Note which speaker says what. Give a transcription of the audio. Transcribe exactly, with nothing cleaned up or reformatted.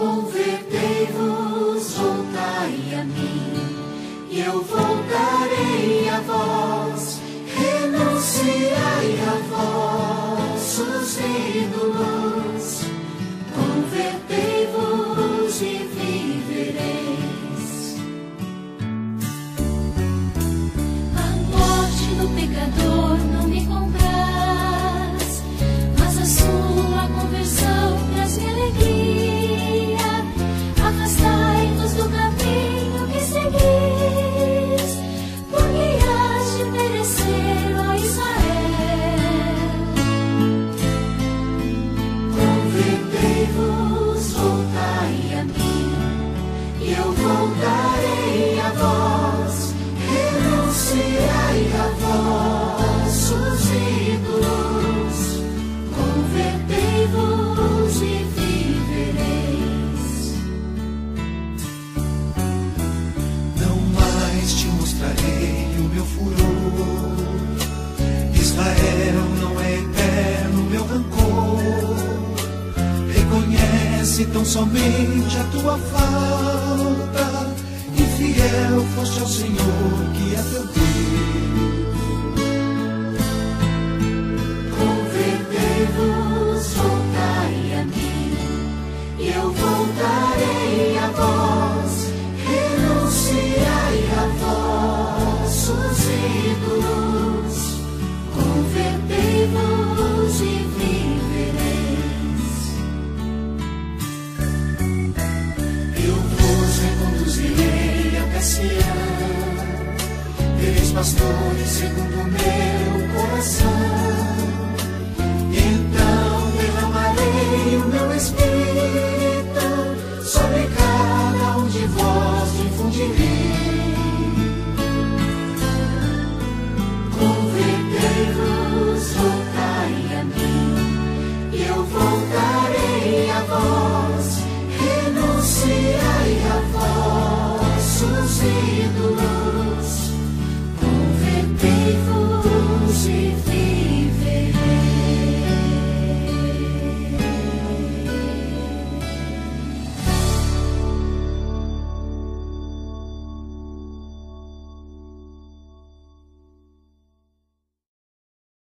Speaker 1: Convertei-vos, voltai a mim, e eu voltarei a vós. Renunciai a vossos ídolos, convertei-vos e vivereis. A morte do pecador não me compraz, mas a sua conversão traz-me alegria. Afastai-vos do caminho que seguis, porque hás de perecer, ó Israel. Convertei-vos, voltai a mim, e eu voltarei a vós. Renunciai a vossos ídolos, convertei-vos e vivereis.
Speaker 2: Não mais te mostrarei o meu furor. Israel não é eterno meu rancor. Reconhece tão somente a tua falta, e fiel foste ao Senhor que é teu Deus.
Speaker 1: Convertei-vos, voltai a mim, e eu voltarei a vós. Renunciai a vossos ídolos, convertei-vos e vivereis. Eu vos reconduzirei até Sião, tereis pastores segundo o meu coração.